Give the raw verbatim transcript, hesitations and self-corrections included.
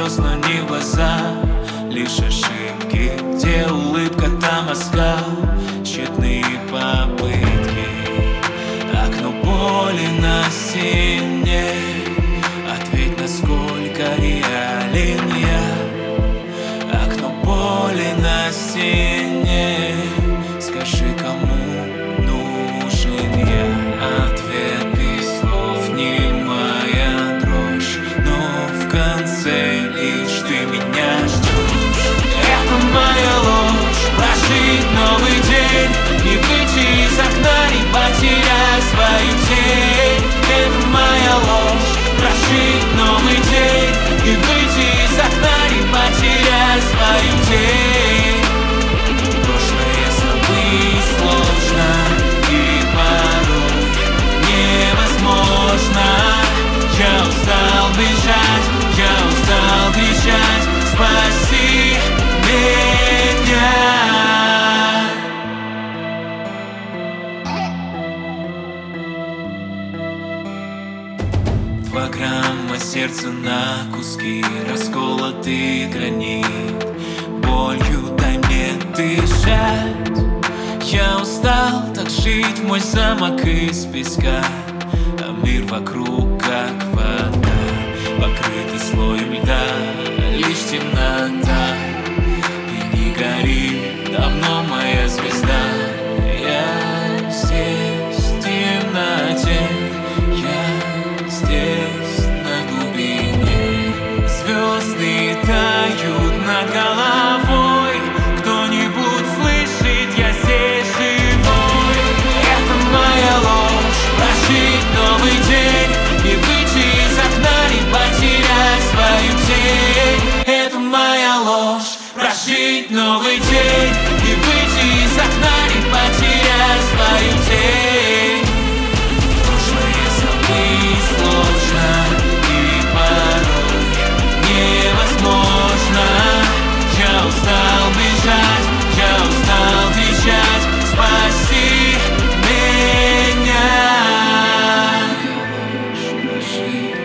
слез, но не в глаза. Лишь ошибки, где улыбка, там оскал. Тщетные попытки, окно боли на стене. Ответь, насколько реален я. Окно боли на стене. Скажи, кому нужен я. Ответ без слов, не моя дрожь, но в конце лишь ты меня ждешь. Это моя ложь, прожить новый день, не выйти из окна, не потерять свою тень. Это моя ложь, прожить новый день, не выйти из окна, не потерять свою тень. Прошлое забыть сложно и порой невозможно. Я устал бежать, я устал кричать, спаси меня. Два грамма сердца на куски, расколотый гранит. Болью дай мне дышать. Я устал так жить, мой замок из песка, а мир вокруг как вода, покрытый слоем льда. Лишь темнота, и не горит давно моя звезда. Я здесь в темноте, я здесь на глубине. Звезды тают над головой, кто-нибудь слышит, я здесь живой. Это моя ложь, прожить новый день, не выйти из окна, не потерять свою тень. Это моя ложь, прожить новый день, не выйти из окна, не потерять свою тень. Прошлое забыть сложно и порой невозможно. Я устал бежать, я устал кричать, спаси меня. Прожить